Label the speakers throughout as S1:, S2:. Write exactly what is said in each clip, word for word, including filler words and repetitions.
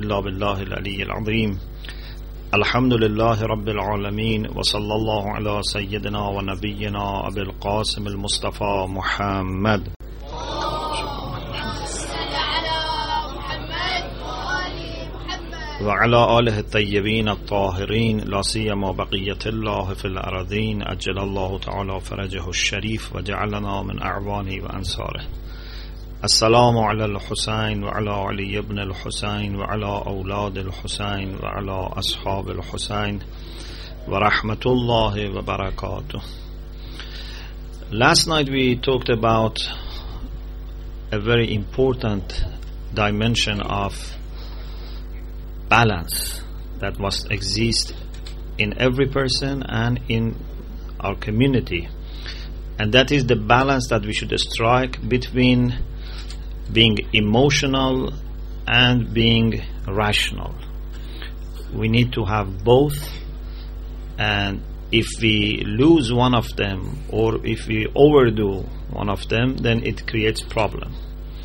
S1: إلا بالله العلي العظيم الحمد لله رب العالمين وصلى الله على سيدنا ونبينا أبي القاسم المصطفى محمد وعلى آله الطيبين الطاهرين لا سيما بقية الله في الأرضين أجل الله تعالى فرجه الشريف وجعلنا من أعوانه وأنصاره. السلام على الحسين وعلى علي بن الحسين وعلى أولاد الحسين وعلى أصحاب الحسين ورحمة الله وبركاته. Last night we talked about a very important dimension of balance that must exist in every person and in our community, and that is the balance that we should strike between being emotional and being rational. We need to have both, and if we lose one of them or if we overdo one of them, then it creates problem.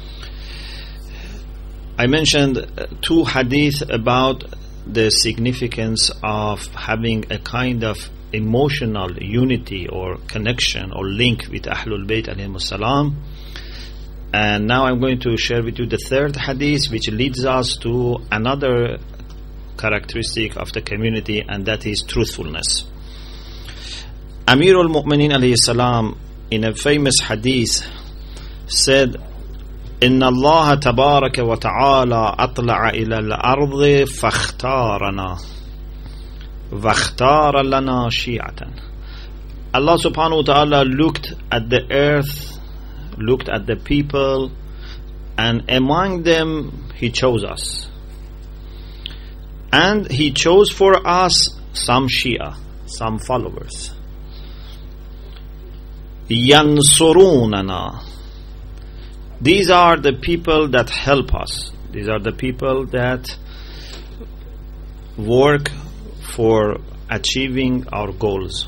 S1: I mentioned two hadith about the significance of having a kind of emotional unity or connection or link with Ahlul Bayt alayhimus salam. And now I'm going to share with you the third hadith, which leads us to another characteristic of the community, and that is truthfulness. Amir al-Mu'minin alayhi salam, in a famous hadith, said, إن الله تبارك وتعالى أطلع إلى الأرض فاختارنا واختار لنا شيعة. Allah subhanahu wa ta'ala looked at the earth, looked at the people, and among them He chose us. And He chose for us some Shia, some followers. ينصروننا. These are the people that help us. These are the people that work for achieving our goals.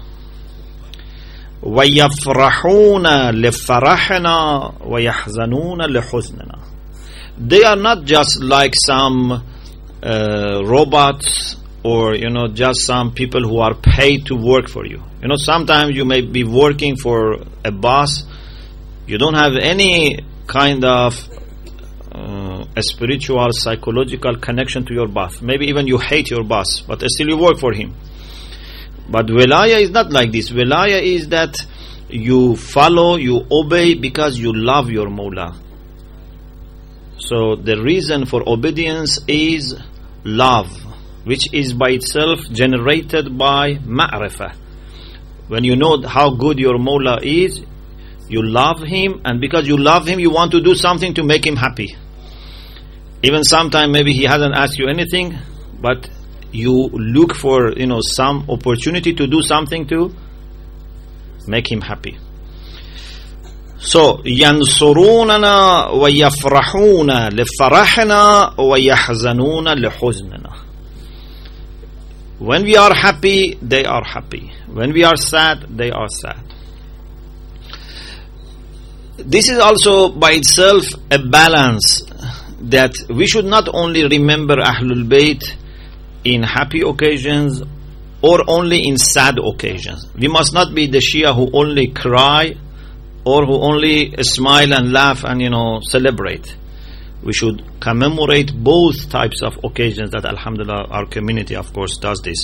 S1: وَيَفْرَحُونَ لِفَرَحِنَا وَيَحْزَنُونَ لِحُزْنِنَا. They are not just like some uh, robots or, you know, just some people who are paid to work for you. You know, sometimes you may be working for a boss. You don't have any kind of uh, a spiritual, psychological connection to your boss. Maybe even you hate your boss, but still you work for him. But wilaya is not like this. Wilaya is that you follow, you obey because you love your Mawla. So the reason for obedience is love, which is by itself generated by ma'rifah. When you know how good your Mawla is, you love him, and because you love him, you want to do something to make him happy. Even sometimes maybe he hasn't asked you anything, but you look for, you know, some opportunity to do something to make him happy. So, يَنْصُرُونَنَا وَيَفْرَحُونَ لِفَرَحِنَا وَيَحْزَنُونَ لِحُزْنِنَا. When we are happy, they are happy. When we are sad, they are sad. This is also by itself a balance, that we should not only remember Ahlul Bayt in happy occasions or only in sad occasions. We must not be the Shia who only cry or who only smile and laugh and, you know, celebrate. We should commemorate both types of occasions that, alhamdulillah, our community of course does this.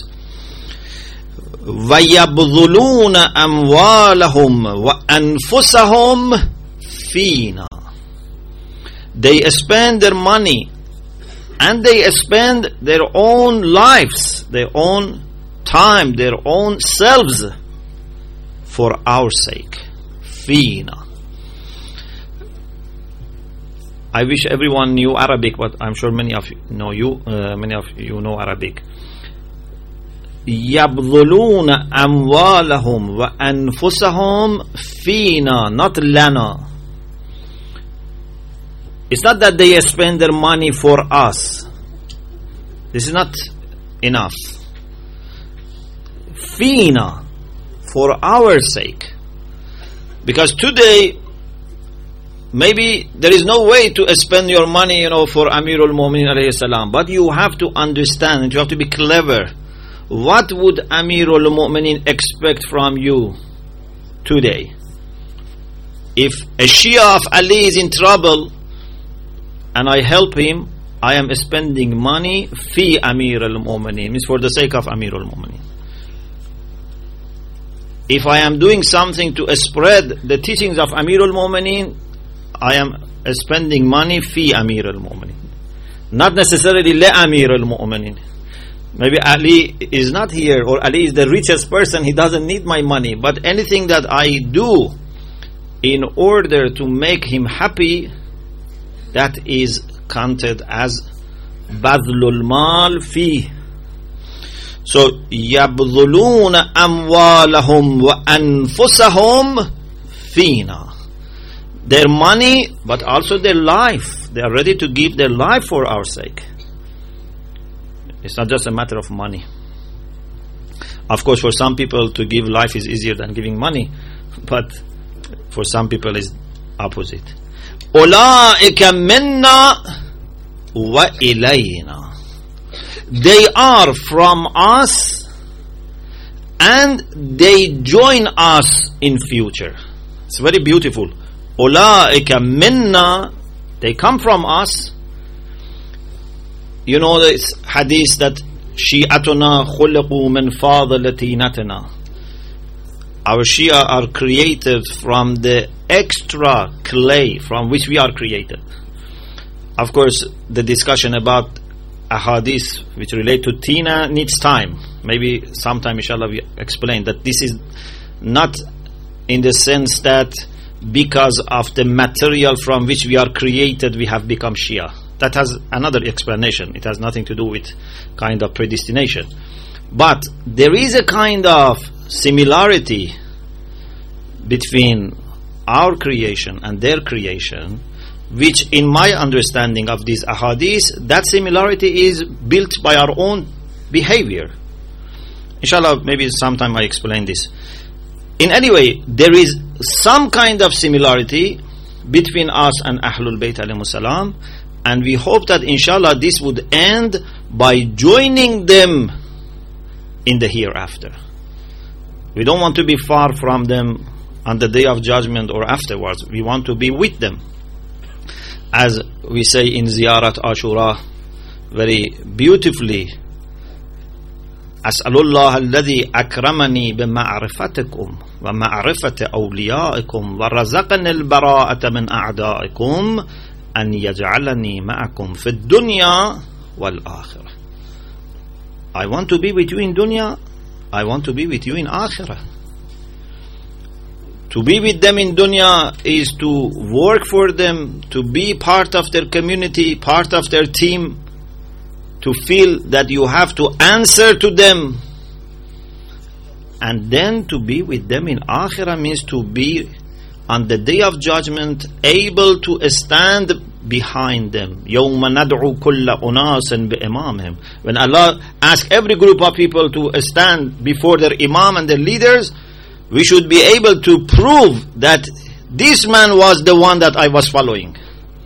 S1: وَيَبْذُلُونَ أَمْوَالَهُمْ وَأَنفُسَهُمْ فِينَا. They spend their money and they spend their own lives, their own time, their own selves for our sake. Fina. I wish everyone knew Arabic, but I'm sure many of you know you, uh, many of you know Arabic. يَبْذُلُونَ أَمْوَالَهُمْ وَأَنفُسَهُمْ فِينَا, not lana. It's not that they spend their money for us. This is not enough. Fina, for our sake. Because today maybe there is no way to spend your money, you know, for Amirul Mu'minin alayhi salam. But you have to understand and you have to be clever. What would Amirul Mu'minin expect from you today? If a Shia of Ali is in trouble and I help him, I am spending money fi Amirul Mu'minin, means for the sake of Amirul Mu'minin. If I am doing something to spread the teachings of Amirul Mu'minin, I am spending money fi Amirul Mu'minin. Not necessarily le Amirul Mu'minin. Maybe Ali is not here, or Ali is the richest person, he doesn't need my money. But anything that I do in order to make him happy, that is counted as badlul mal fi. So yabdhuluna amwalahum wa anfusahum fina. Their money, but also their life. They are ready to give their life for our sake. It's not just a matter of money. Of course, for some people to give life is easier than giving money, but for some people it's opposite. Ulaika minna wa ilayna. They are from us and they join us in future. It's very beautiful. Ulaika minna, they come from us. You know this hadith that Shi'atuna khuliqu min fadalatinatana. Our Shia are created from the extra clay from which we are created. Of course, the discussion about ahadith which relate to Tina needs time. Maybe sometime inshallah we explain that this is not in the sense that because of the material from which we are created we have become Shia. That has another explanation. It has nothing to do with kind of predestination. But there is a kind of similarity between our creation and their creation, which in my understanding of these ahadith, that similarity is built by our own behavior. Inshallah, maybe sometime I explain this. In any way, there is some kind of similarity between us and Ahlul Bayt alayhimus salam, and we hope that inshallah this would end by joining them in the hereafter. We don't want to be far from them on the day of judgment or afterwards. We want to be with them. As we say in Ziyarat Ashura very beautifully, As'alullah alladhi akramani bima'rifatikum wa ma'rifati awliyaikum wa razaqani al-bara'ata min a'da'ikum an yaj'alani ma'akum fi dunya wal akhirah. I want to be with you in dunya, I want to be with you in akhirah. To be with them in dunya is to work for them, to be part of their community, part of their team, to feel that you have to answer to them. And then to be with them in akhirah means to be on the day of judgment able to stand behind them. يَوْمَ نَدْعُ كُلَّ أُنَاسٍ بِإِمَامِهِمْ. When Allah asks every group of people to stand before their imam and their leaders, we should be able to prove that this man was the one that I was following.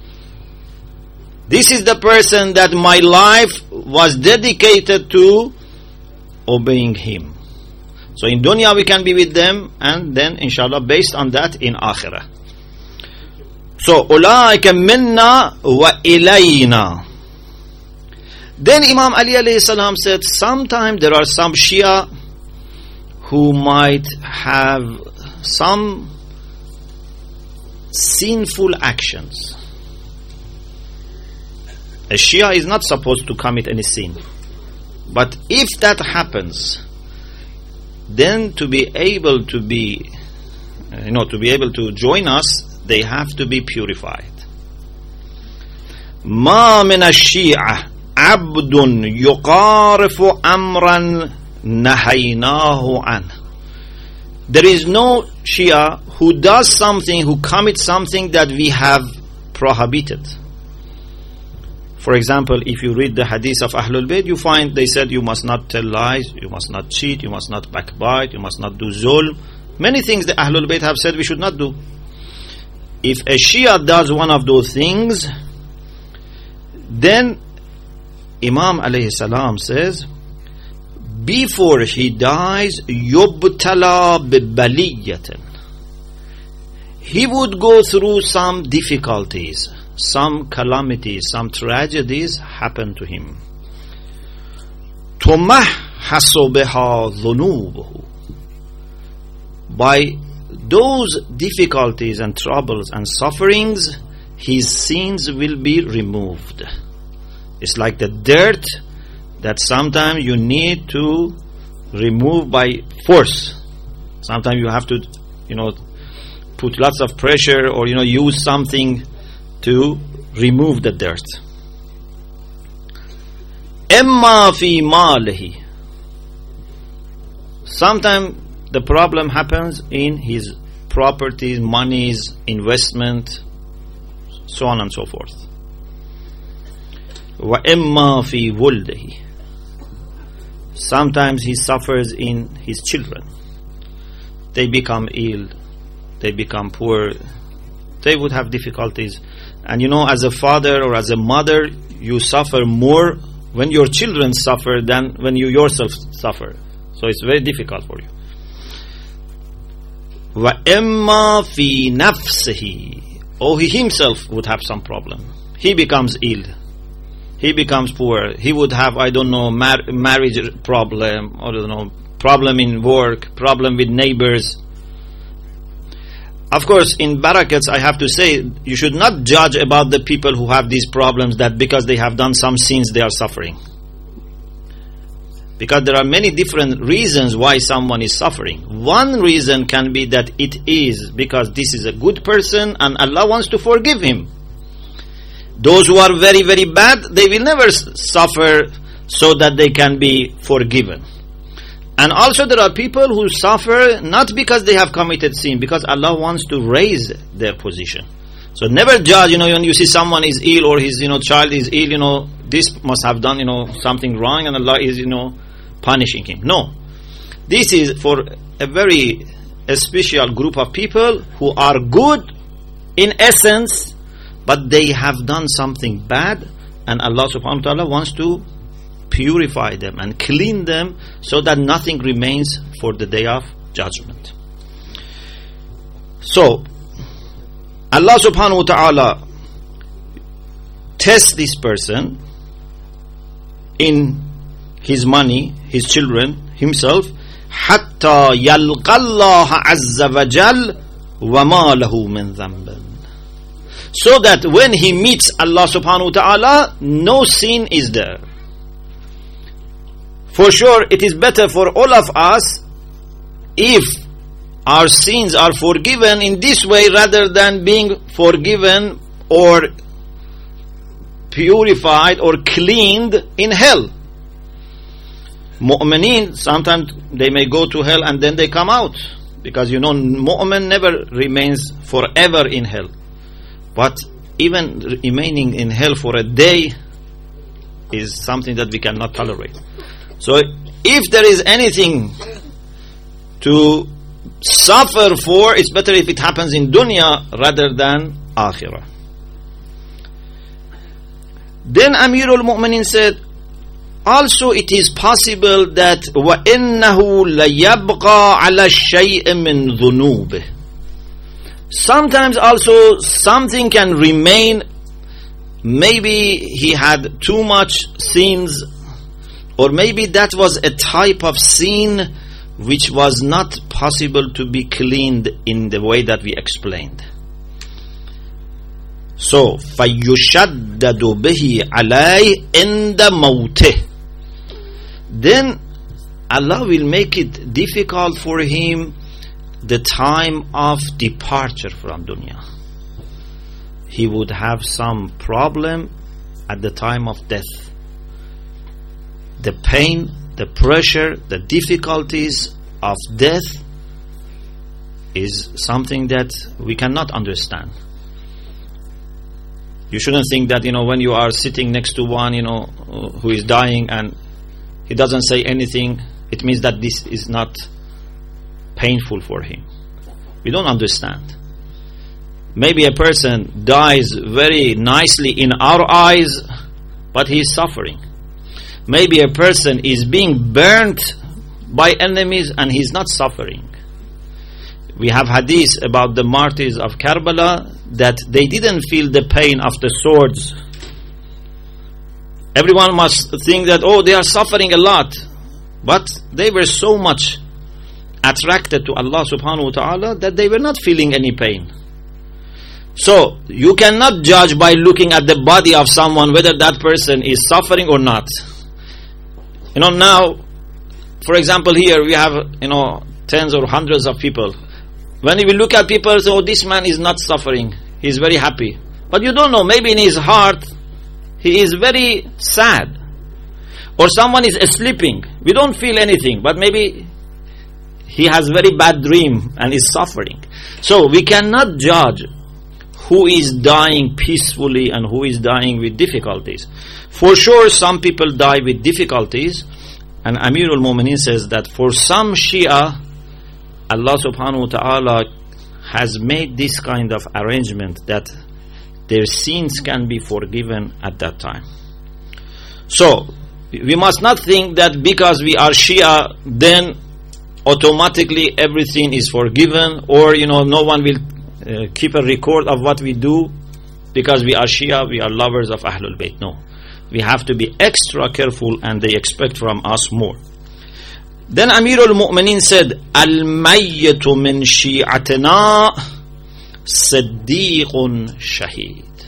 S1: This is the person that my life was dedicated to obeying him. So in dunya we can be with them, and then inshallah based on that in akhirah. So ulaika minna wa ilayna. Then Imam Ali alayhi salam said, sometimes there are some Shia who might have some sinful actions. A Shia is not supposed to commit any sin. But if that happens, then to be able to be, you know, to be able to join us, they have to be purified. Ma min ash-shi'a abdun yuqarifu amran nahaynahu an. There is no Shia who does something, who commits something that we have prohibited. For example, if you read the hadith of Ahlul Bayt, you find they said you must not tell lies, you must not cheat, you must not backbite, you must not do zulm. Many things the Ahlul Bayt have said we should not do. if a Shia does one of those things, then Imam alayhi salam says, before he dies, yubtala bibaliyatin, he would go through some difficulties, some calamities, some tragedies happen to him. Tumahhasu biha dhunubuhu. By those difficulties and troubles and sufferings, his sins will be removed. It's like the dirt that sometimes you need to remove by force. Sometimes you have to, you know, put lots of pressure or, you know, use something to remove the dirt. Emma fi malihi. Sometimes the problem happens in his properties, monies, investment, so on and so forth. Wa emma fi wuldihi. Sometimes he suffers in his children. They become ill, they become poor, they would have difficulties. And you know, as a father or as a mother, you suffer more when your children suffer than when you yourself suffer. So it's very difficult for you. Wa emma fi nafsihi. Or he himself would have some problem. He becomes ill. He becomes poor. He would have, I don't know, mar- marriage problem, or I don't know, problem in work, problem with neighbors. Of course, in barakats, I have to say, you should not judge about the people who have these problems that because they have done some sins, they are suffering. Because there are many different reasons why someone is suffering. One reason can be that it is because this is a good person and Allah wants to forgive him. Those who are very, very bad, they will never suffer so that they can be forgiven. And also there are people who suffer not because they have committed sin, because Allah wants to raise their position. So never judge, you know, when you see someone is ill or his, you know, child is ill, you know, this must have done, you know, something wrong and Allah is, you know, punishing him. No. This is for a very a special group of people who are good in essence, but they have done something bad, and Allah subhanahu wa ta'ala wants to purify them and clean them so that nothing remains for the day of judgment. So Allah subhanahu wa ta'ala tests this person in his money, his children, himself, hatta yalqallaha azza wa jal wa ma lahu min dhanbin. So that when he meets Allah subhanahu wa ta'ala, no sin is there. For sure, it is better for all of us if our sins are forgiven in this way rather than being forgiven or purified or cleaned in hell. Mu'mineen, sometimes they may go to hell and then they come out. Because you know, mu'min never remains forever in hell. But even remaining in hell for a day is something that we cannot tolerate. So if there is anything to suffer for, it's better if it happens in dunya rather than akhirah. Then Amirul Mu'minin said, also it is possible that وَإِنَّهُ لَيَبْقَى عَلَى الشَّيْءِ مِنْ ذُنُوبِهِ. Sometimes also something can remain. Maybe he had too much sins, or maybe that was a type of sin which was not possible to be cleaned in the way that we explained. So فَيُشَدَّدُ بِهِ عَلَيْهِ عِنْدَ مَوْتِهِ. Then Allah will make it difficult for him the time of departure from dunya. He would have some problem at the time of death. The pain, the pressure, the difficulties of death is something that we cannot understand. You shouldn't think that, you know, when you are sitting next to one, you know, who is dying and he doesn't say anything, it means that this is not painful for him. We don't understand. Maybe a person dies very nicely in our eyes, but he is suffering. Maybe a person is being burnt by enemies and he is not suffering. We have hadith about the martyrs of Karbala that they didn't feel the pain of the swords. Everyone must think that, oh, they are suffering a lot. But they were so much attracted to Allah subhanahu wa ta'ala that they were not feeling any pain. So, you cannot judge by looking at the body of someone whether that person is suffering or not. You know, now, for example, here we have, you know, tens or hundreds of people. When we look at people, say, oh, this man is not suffering. He is very happy. But you don't know, maybe in his heart, he is very sad. Or someone is sleeping. We don't feel anything, but maybe he has very bad dream and is suffering. So we cannot judge who is dying peacefully and who is dying with difficulties. For sure, some people die with difficulties, and Amir al-Mu'mineen says that for some Shia, Allah subhanahu wa ta'ala has made this kind of arrangement that their sins can be forgiven at that time. So, we must not think that because we are Shia, then automatically everything is forgiven, or, you know, no one will uh, keep a record of what we do because we are Shia, we are lovers of Ahlul Bayt. No. We have to be extra careful, and they expect from us more. Then Amir al-Mu'mineen said, Al-mayyitu min shi'atina Siddiqun Shaheed.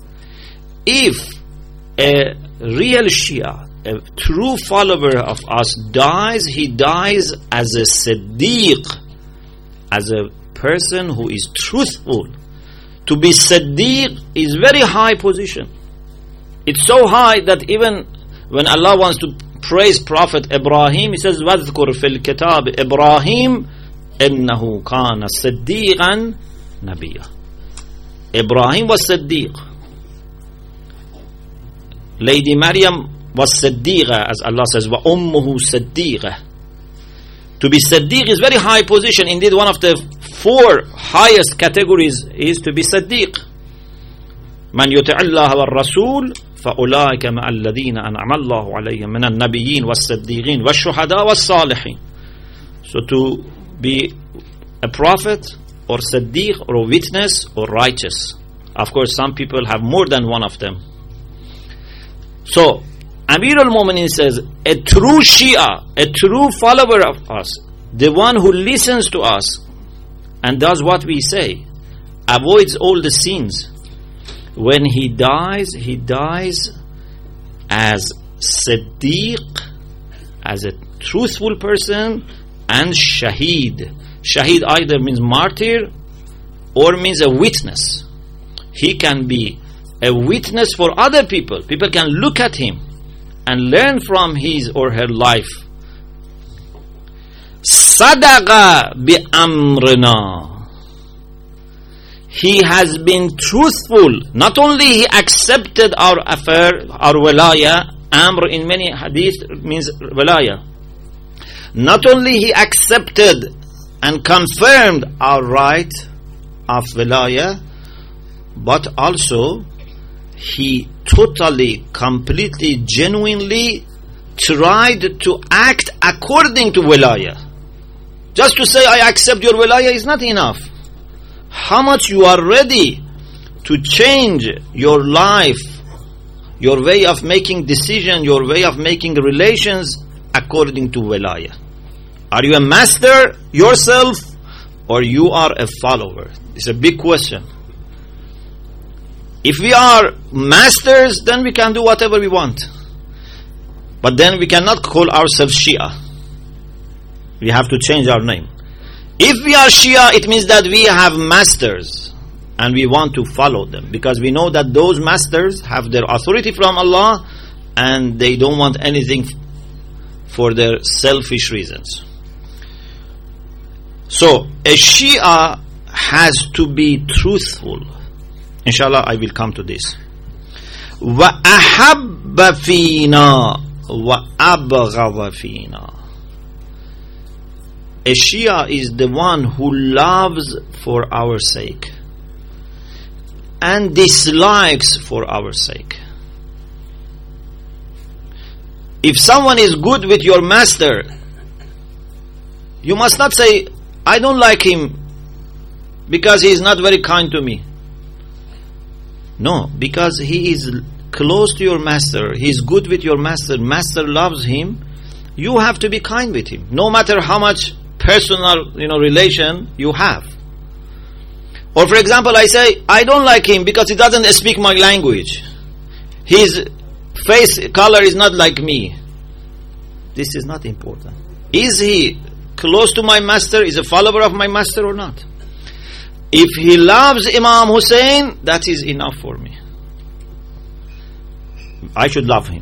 S1: If a real Shia, a true follower of us dies, he dies as a Siddiq, as a person who is truthful. To be Siddiq is very high position. It's so high that even when Allah wants to praise Prophet Ibrahim, He says, وَاذْكُرْ فِي الْكِتَابِ إِبْرَاهِيمَ إِنَّهُ كَانَ صِدِّيقًا نَبِيًّا. Ibrahim was Siddiq. Lady Maryam was Siddiqa, as Allah says, وَأُمُّهُ صِدِّيقَةٌ. To be Siddiq is very high position. Indeed, one of the four highest categories is to be Siddiq. مَنْ يُطِعِ اللَّهَ وَالرَّسُولِ فَأُولَٰئِكَ مَعَ الَّذِينَ أَنْعَمَ اللَّهُ عَلَيْهِمْ مِنَ النَّبِيِّينَ وَالصِّدِّيقِينَ وَالشُّهَدَاءِ وَالصَّالِحِينَ. So to be a prophet or Siddiq or a witness or righteous. Of course, some people have more than one of them. So, Amir al-Mu'mineen says, a true Shia, a true follower of us, the one who listens to us and does what we say, avoids all the sins. When he dies, he dies as Siddiq, as a truthful person, and Shaheed. Shaheed either means martyr or means a witness. He can be a witness for other people. People can look at him and learn from his or her life. Sadaqa bi amrina. He has been truthful. Not only he accepted our affair, our walaya. Amr in many hadith means walaya. Not only he accepted and confirmed our right of walaya, but also he totally, completely, genuinely tried to act according to walaya. Just to say I accept your walaya is not enough. How much you are ready to change your life, your way of making decision, your way of making relations according to walaya. Are you a master yourself or you are a follower? It's a big question. If we are masters, then we can do whatever we want. But then we cannot call ourselves Shia. We have to change our name. If we are Shia, it means that we have masters and we want to follow them, because we know that those masters have their authority from Allah and they don't want anything for their selfish reasons. So, a Shia has to be truthful. Inshallah, I will come to this. وَأَحَبَّ فِينَا وَأَبْغَضَ فِينَا. A Shia is the one who loves for our sake and dislikes for our sake. If someone is good with your master, you must not say, I don't like him because he is not very kind to me. No, because he is close to your master, he is good with your master, master loves him, you have to be kind with him, no matter how much personal, you know, relation you have. Or for example, I say, I don't like him because he doesn't speak my language. His face color is not like me. This is not important. Is he close to my master? Is a follower of my master or not? If he loves Imam Hussein, that is enough for me. I should love him.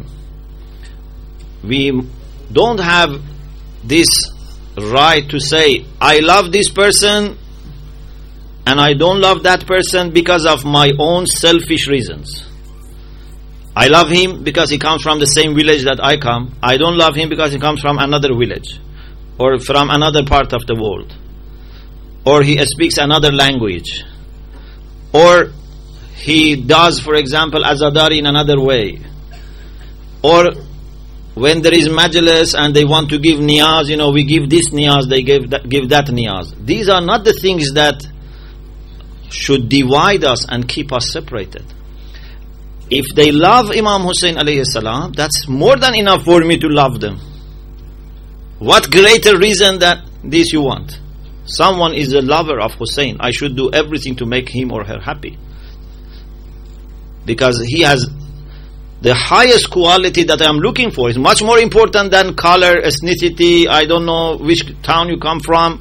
S1: We don't have this right to say, I love this person and I don't love that person because of my own selfish reasons. I love him because he comes from the same village that I come. I don't love him because he comes from another village or from another part of the world, or he speaks another language, or he does, for example, azadari in another way, or when there is majlis and they want to give niyaz, you know, we give this niyaz, they give that, give that niyaz. These are not the things that should divide us and keep us separated. If they love Imam Hussein alayhi salam, that's more than enough for me to love them. What greater reason that this you want? Someone is a lover of Hussein, I should do everything to make him or her happy, because he has the highest quality that I am looking for. Is much more important than color, ethnicity, I don't know which town you come from.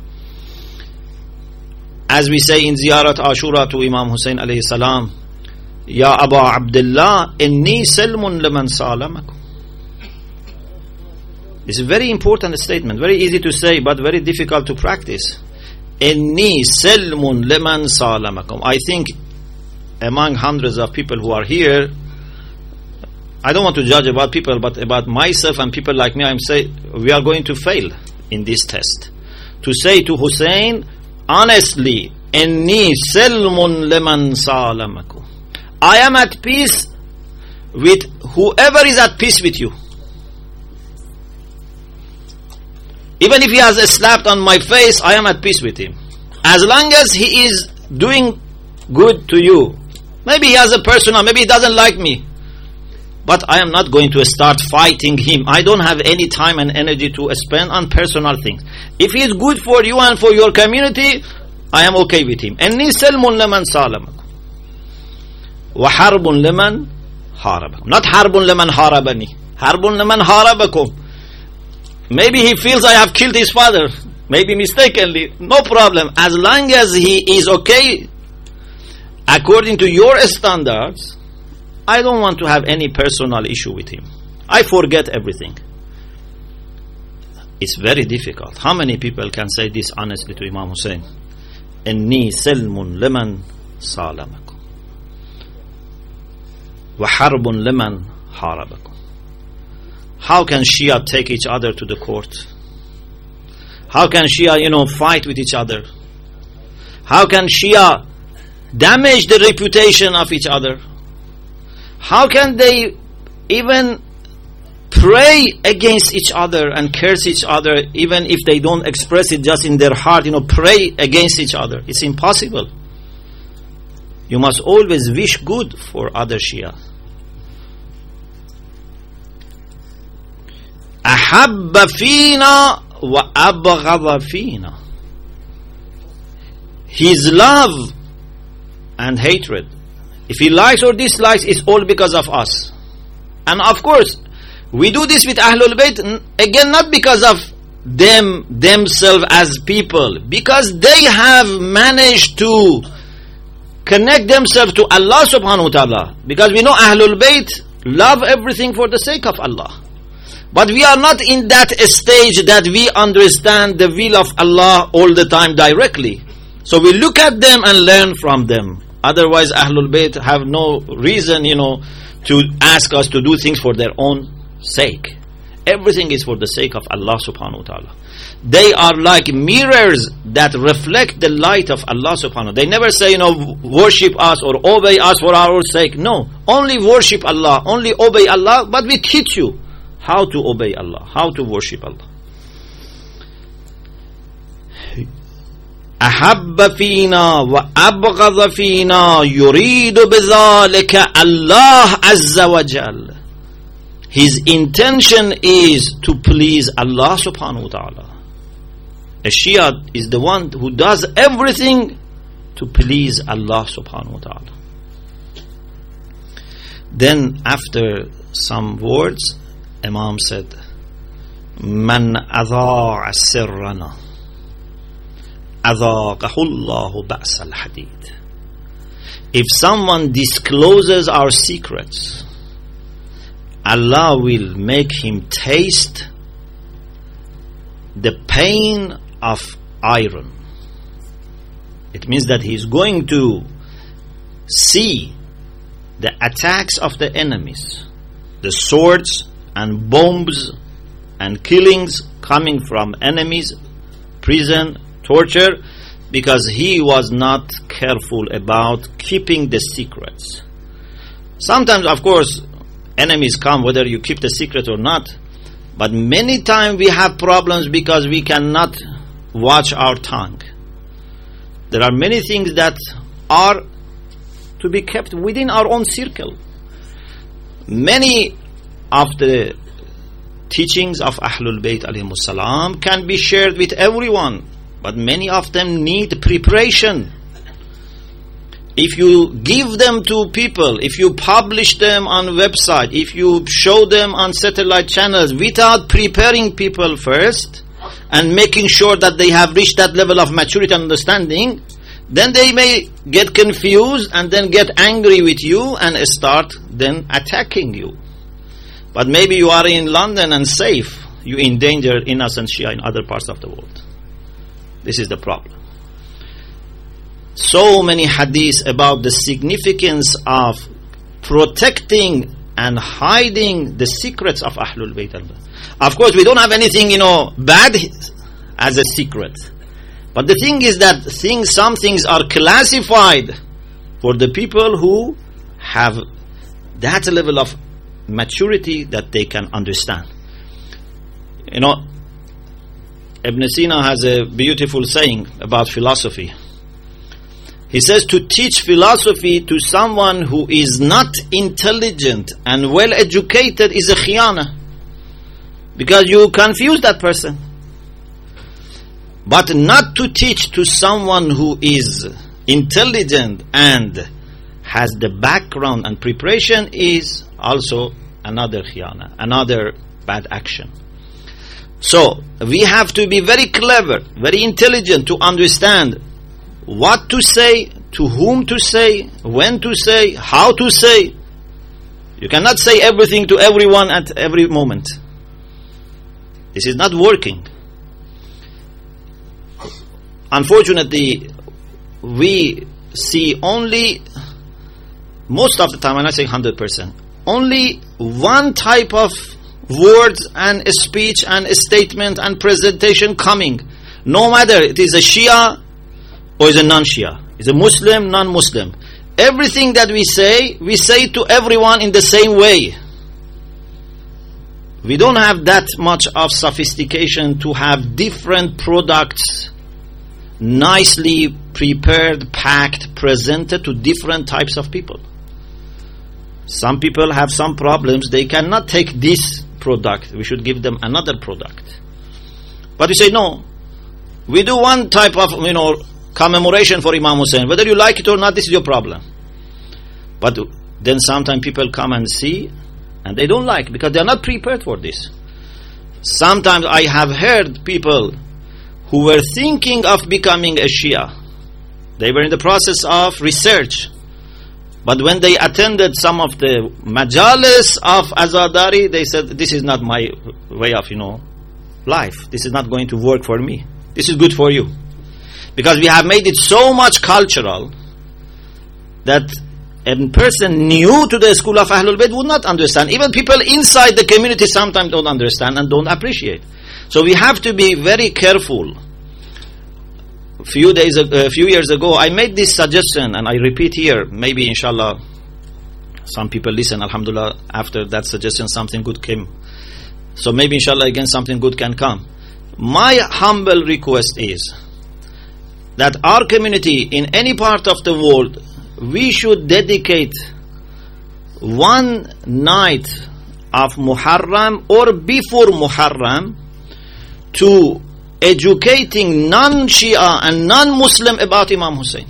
S1: As we say in Ziyarat Ashura to Imam Hussein alayhi salam, Ya Aba Abdullah, inni salmun liman salamakum. It's a very important statement, very easy to say but very difficult to practice. Inni salmun liman salamakum. I think among hundreds of people who are here, I don't want to judge about people, but about myself and people like me, I'm say we are going to fail in this test. To say to Hussein, honestly, inni salmun liman salamakum. I am at peace with whoever is at peace with you. Even if he has slapped on my face, I am at peace with him. As long as he is doing good to you. Maybe he has a personal, maybe he doesn't like me, but I am not going to start fighting him. I don't have any time and energy to spend on personal things. If he is good for you and for your community, I am okay with him. Inni salmun liman salamakum wa harbun liman harabakum. Not harbun liman harabani. Harbun liman harabakum. Maybe he feels I have killed his father, maybe mistakenly. No problem. As long as he is okay according to your standards, I don't want to have any personal issue with him. I forget everything. It's very difficult. How many people can say this honestly to Imam Hussein? Inni salmun liman salamakum wa harbun liman harabakum. How can Shia take each other to the court? How can Shia, you know, fight with each other? How can Shia damage the reputation of each other? How can they even pray against each other and curse each other, even if they don't express it just in their heart, you know, pray against each other? It's impossible. You must always wish good for other Shia. Ahabba fina wa abghadha fina. His love and hatred, if he likes or dislikes, it's all because of us. And of course, we do this with Ahlul Bayt, again, not because of them, themselves as people, because they have managed to connect themselves to Allah subhanahu wa ta'ala. Because we know Ahlul Bayt love everything for the sake of Allah. But we are not in that stage that we understand the will of Allah all the time directly. So we look at them and learn from them. Otherwise, Ahlul Bayt have no reason, you know, to ask us to do things for their own sake. everything is for the sake of Allah subhanahu wa ta'ala. They are like mirrors that reflect the light of Allah subhanahu wa ta'ala. They never say, you know, worship us or obey us for our sake. No, only worship Allah, only obey Allah, but we teach you how to obey Allah, how to worship Allah. أحب فينا وأبغض فينا يريد بذلك الله عز وجل. His intention is to please Allah subhanahu wa ta'ala. A Shia is the one who does everything to please Allah subhanahu wa ta'ala. Then after some words, Imam said, Man adha'a sirrana adhaqahu Allahu ba's al-hadid. If someone discloses our secrets, Allah will make him taste the pain of iron. It means that he is going to see the attacks of the enemies, the swords and bombs and killings coming from enemies, prison, torture, because he was not careful about keeping the secrets. Sometimes, of course, enemies come whether you keep the secret or not, but many times we have problems because we cannot watch our tongue. There are many things that are to be kept within our own circle. Many of the teachings of Ahlul Bayt alayhimus salam can be shared with everyone, but many of them need preparation. If you give them to people, if you publish them on website, if you show them on satellite channels without preparing people first and making sure that they have reached that level of maturity and understanding, then they may get confused and then get angry with you and start then attacking you. But maybe you are in London and safe, you endanger innocent Shia in other parts of the world. This is the problem. So many hadiths about the significance of protecting and hiding the secrets of Ahlul Bayt. Of course, we don't have anything, you know, bad as a secret. But the thing is that things, some things are classified for the people who have that level of maturity that they can understand. You know, Ibn Sina has a beautiful saying about philosophy. He says to teach philosophy to someone who is not intelligent and well educated is a khiyana, because you confuse that person. But not to teach to someone who is intelligent and has the background and preparation is also another khiyana, another bad action. So we have to be very clever, very intelligent to understand what to say, to whom to say, when to say, how to say. You cannot say everything to everyone at every moment. This is not working. Unfortunately, we see only, most of the time, and I say one hundred percent, only one type of words and speech and statement and presentation coming. No matter it is a Shia or is a non-Shia, is a Muslim, non-Muslim. Everything that we say, we say to everyone in the same way. We don't have that much of sophistication to have different products nicely prepared, packed, presented to different types of people. Some people have some problems, they cannot take this product, we should give them another product. But we say no, we do one type of, you know, commemoration for Imam Hussein. Whether you like it or not, this is your problem. But then sometimes people come and see and they don't like, because they are not prepared for this. Sometimes I have heard people who were thinking of becoming a Shia. They were in the process of research. But when they attended some of the majalis of Azadari, they said, this is not my way of, you know, life. This is not going to work for me. This is good for you. Because we have made it so much cultural that a person new to the school of Ahlul Bayt would not understand. Even people inside the community sometimes don't understand and don't appreciate. So we have to be very careful. A few days, a few years ago, I made this suggestion, and I repeat here. Maybe, inshallah, some people listen. Alhamdulillah, after that suggestion, something good came. So maybe, inshallah, again, something good can come. My humble request is that our community in any part of the world, we should dedicate one night of Muharram or before Muharram to educating non-Shia and non-Muslim about Imam Hussein.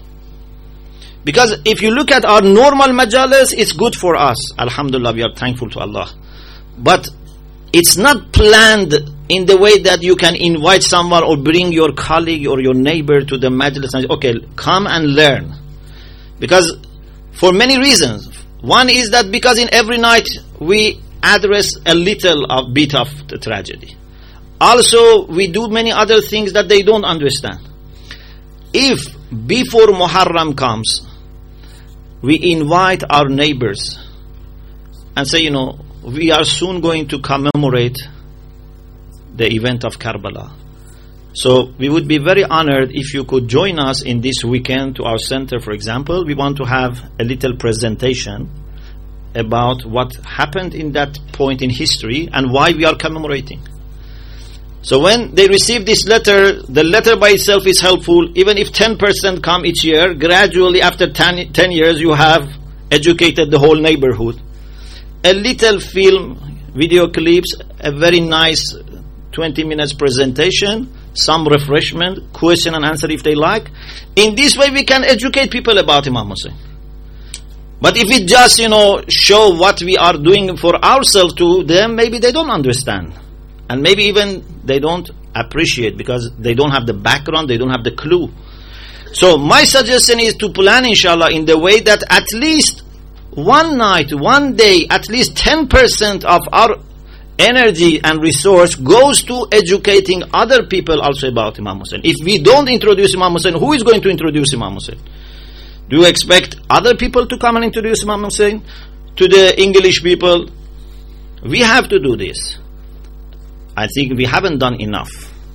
S1: Because if you look at our normal majalis, it's good for us. Alhamdulillah, we are thankful to Allah. But it's not planned in the way that you can invite someone or bring your colleague or your neighbor to the majlis and say, okay, come and learn. Because for many reasons. One is that because in every night we address a little of bit of the tragedy. Also, we do many other things that they don't understand. If before Muharram comes, we invite our neighbors and say, you know, we are soon going to commemorate the event of Karbala. So we would be very honored if you could join us in this weekend to our center, for example. We want to have a little presentation about what happened in that point in history and why we are commemorating. So when they receive this letter, the letter by itself is helpful. Even if ten percent come each year, gradually after ten, ten years you have educated the whole neighborhood. A little film, video clips, a very nice twenty minutes presentation, some refreshment, question and answer if they like. In this way we can educate people about Imam Hussein. But if we just, you know, show what we are doing for ourselves to them, maybe they don't understand. And maybe even they don't appreciate because they don't have the background, they don't have the clue. So my suggestion is to plan, inshallah, in the way that at least one night, one day, at least ten percent of our energy and resource goes to educating other people also about Imam Hussein. If we don't introduce Imam Hussein, who is going to introduce Imam Hussein? Do you expect other people to come and introduce Imam Hussein to the English people? We have to do this. I think we haven't done enough.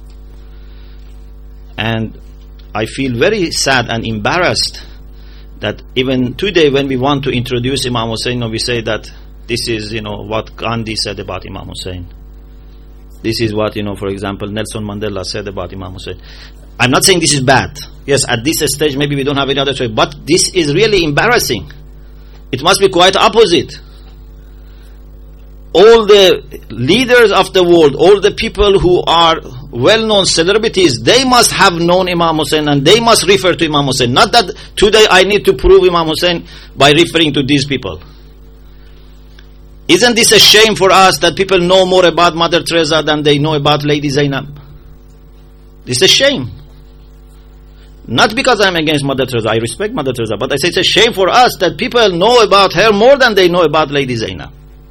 S1: And I feel very sad and embarrassed that even today when we want to introduce Imam Hussein, we say that this is, you know, what Gandhi said about Imam Hussein. This is what, you know, for example, Nelson Mandela said about Imam Hussein. I'm not saying this is bad. Yes, at this stage maybe we don't have any other choice. But this is really embarrassing. It must be quite opposite. All the leaders of the world, all the people who are well-known celebrities, they must have known Imam Hussein and they must refer to Imam Hussein. Not that today I need to prove Imam Hussein by referring to these people. Isn't this a shame for us that people know more about Mother Teresa than they know about Lady Zainab? This is a shame. Not because I'm against Mother Teresa, I respect Mother Teresa, but I say it's a shame for us that people know about her more than they know about Lady Zainab.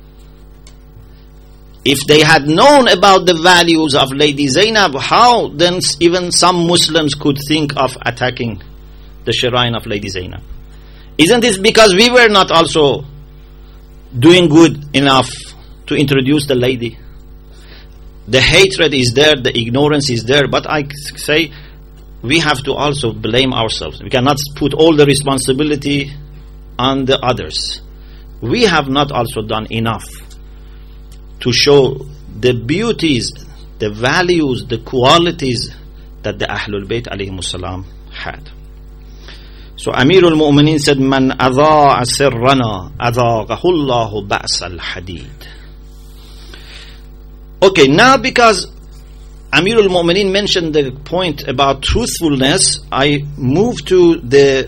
S1: If they had known about the values of Lady Zainab, how then even some Muslims could think of attacking the shrine of Lady Zainab? Isn't this because we were not also doing good enough to introduce the lady? The hatred is there, the ignorance is there, but I say we have to also blame ourselves. We cannot put all the responsibility on the others. We have not also done enough to show the beauties, the values, the qualities that the Ahlul Bayt alayhimus salam had. So Amirul Mu'mineen said, Man adha'a sirrana adha'ahu Allahu ba'sal hadid. Okay, now because Amirul Mu'mineen mentioned the point about truthfulness, I move to the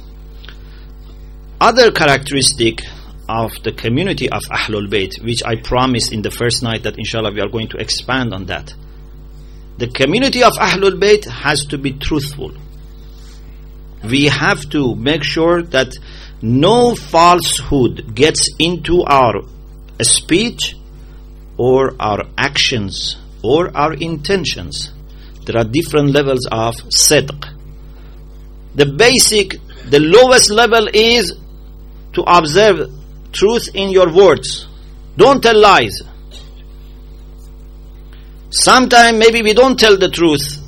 S1: other characteristic of the community of Ahlul Bayt, which I promised in the first night that inshallah we are going to expand on that. The community of Ahlul Bayt has to be truthful. We have to make sure that no falsehood gets into our speech or our actions or our intentions. There are different levels of sidq. The basic, the lowest level is to observe truth in your words. Don't tell lies. Sometimes maybe we don't tell the truth,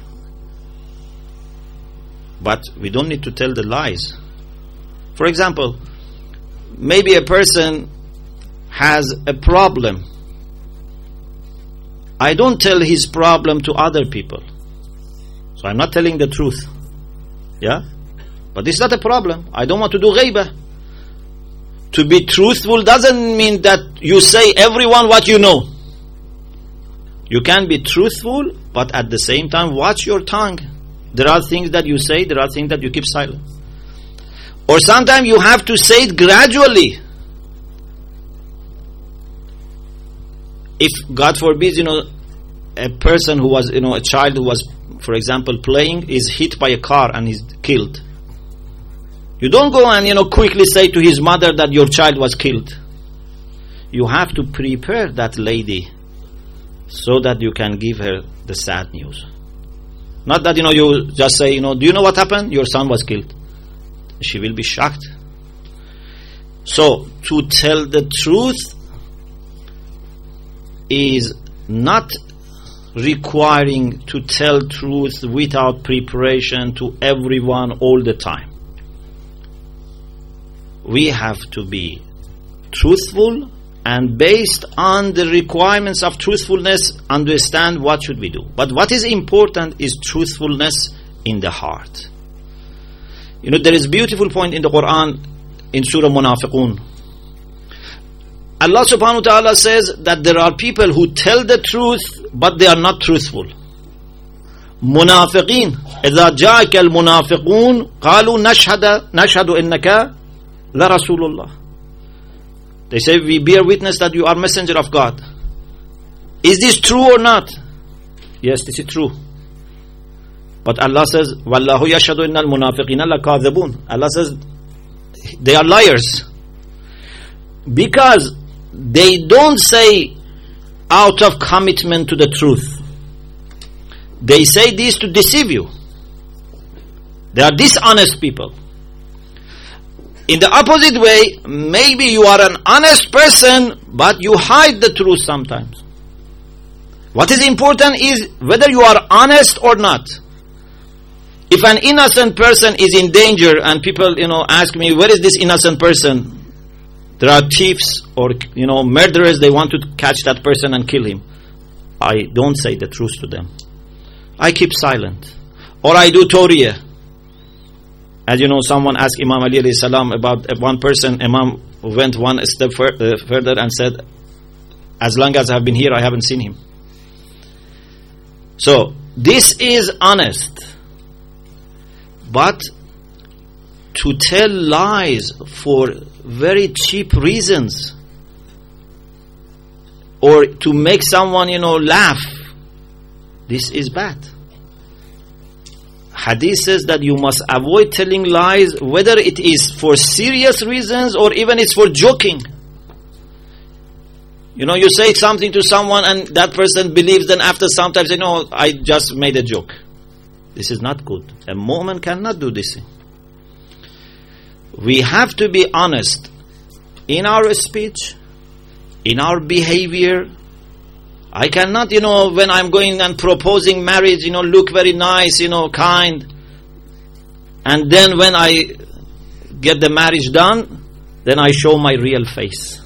S1: but we don't need to tell the lies. For example, maybe a person has a problem. I don't tell his problem to other people. So I'm not telling the truth. Yeah? But this is not a problem. I don't want to do ghaibah. To be truthful doesn't mean that you say everyone what you know. You can be truthful, but at the same time watch your tongue. There are things that you say, there are things that you keep silent. Or sometimes you have to say it gradually. If, God forbid, you know, a person who was, you know, a child who was, for example, playing, is hit by a car and is killed. You don't go and, you know, quickly say to his mother that your child was killed. You have to prepare that lady so that you can give her the sad news. Not that, you know, you just say, you know, do you know what happened? Your son was killed. She will be shocked. So, to tell the truth is not requiring to tell truth without preparation to everyone all the time. We have to be truthful, and based on the requirements of truthfulness, understand what should we do. But what is important is truthfulness in the heart. You know, there is a beautiful point in the Quran in Surah Munafiqun. Allah subhanahu wa ta'ala says that there are people who tell the truth but they are not truthful. Munafiqeen, إذا جاءك المنافقون قالوا نشهد نشهد إنك لرسول الله. They say, we bear witness that you are messenger of God. Is this true or not? Yes, this is true. But Allah says, وَاللَّهُ يَشْهَدُ إِنَّ الْمُنَافِقِينَ لَكَاذِبُونَ. Allah says, they are liars. Because they don't say out of commitment to the truth. They say this to deceive you. They are dishonest people. In the opposite way, maybe you are an honest person, but you hide the truth sometimes. What is important is whether you are honest or not. If an innocent person is in danger and people, you know, ask me, where is this innocent person? There are thieves or, you know, murderers, they want to catch that person and kill him. I don't say the truth to them. I keep silent. Or I do tawriyah. As you know, someone asked Imam Ali alayhi salam about one person. Imam went one step fur- uh, further and said, as long as I've been here, I haven't seen him. So, this is honest. But to tell lies for very cheap reasons, or to make someone, you know, laugh, this is bad. Hadith says that you must avoid telling lies, whether it is for serious reasons or even it's for joking. You know, you say something to someone and that person believes, then after sometimes, you know, I just made a joke. This is not good. A mu'min cannot do this. We have to be honest in our speech, in our behavior. I cannot, you know, when I'm going and proposing marriage, you know, look very nice, you know, kind. And then when I get the marriage done, then I show my real face.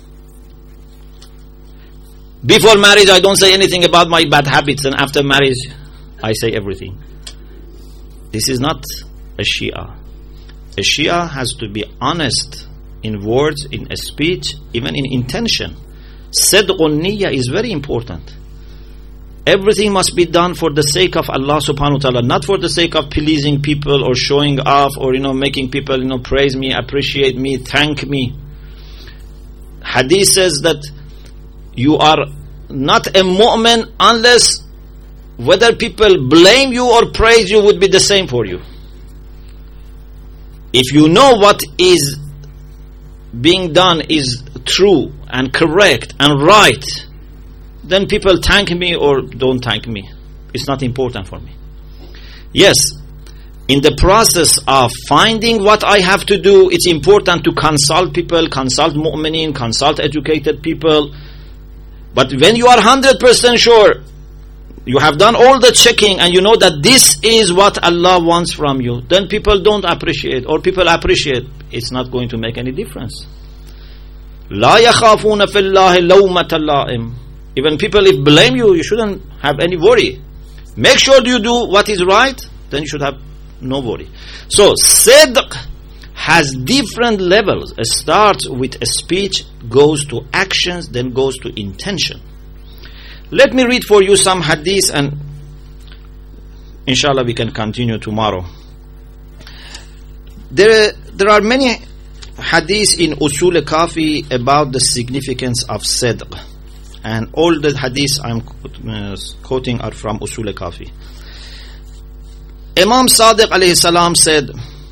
S1: Before marriage, I don't say anything about my bad habits, and after marriage, I say everything. This is not a Shia. A Shia has to be honest in words, in a speech, even in intention. Sidqun niyyah is very important. Everything must be done for the sake of Allah subhanahu wa ta'ala, not for the sake of pleasing people or showing off or, you know, making people, you know, praise me, appreciate me, thank me. Hadith says that you are not a mu'min unless whether people blame you or praise you would be the same for you. If you know what is being done is true and correct and right, then people thank me or don't thank me. It's not important for me. Yes, in the process of finding what I have to do, it's important to consult people, consult mu'mineen, consult educated people. But when you are one hundred percent sure, you have done all the checking and you know that this is what Allah wants from you, then people don't appreciate, or people appreciate, it's not going to make any difference. لا يخافون في الله لومة لائم. Even people if blame you, you shouldn't have any worry. Make sure you do what is right, then you should have no worry. So sidq has different levels. It starts with a speech, goes to actions, then goes to intention. Let me read for you some hadith and inshallah we can continue tomorrow. There, there are many hadiths in Usul Kafi about the significance of sidq. And all the hadiths I'm uh, quoting are from Usul Kafi. Imam Sadiq alayhi salam said,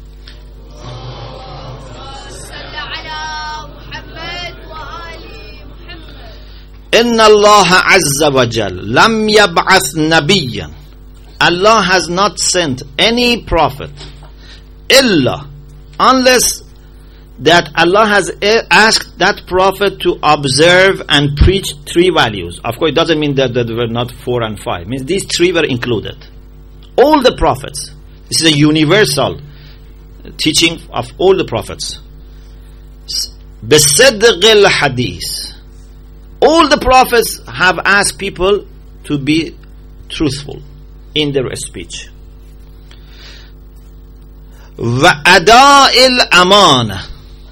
S1: Inna Allah azza wa jal lam yab'ath nabiyyan. Allah has not sent any prophet illa, unless that Allah has asked that prophet to observe and preach three values. Of course, it doesn't mean that, that there were not four and five. It means these three were included. All the prophets. This is a universal teaching of all the prophets. Bisidqil hadith. All the prophets have asked people to be truthful in their speech. Wa'ada'il amana.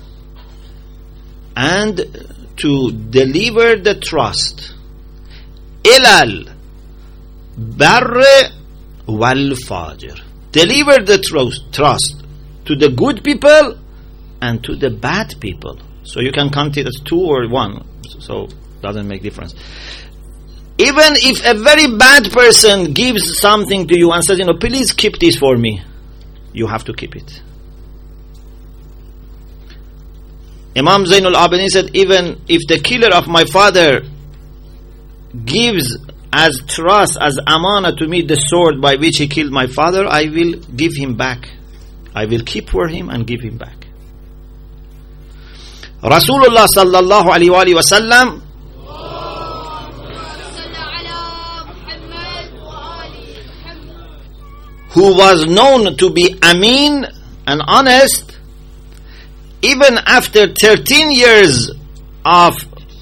S1: And to deliver the trust. Ilal barre wal fajr. Deliver the trust, trust to the good people and to the bad people. So you can count it as two or one. So doesn't make difference. Even if a very bad person gives something to you and says, you know, please keep this for me, you have to keep it. Imam Zainul Abidin said, even if the killer of my father gives as trust, as amana to me the sword by which he killed my father, I will give him back. I will keep for him and give him back. Rasulullah sallallahu alayhi wa sallam who was known to be Amin and honest, even after thirteen years of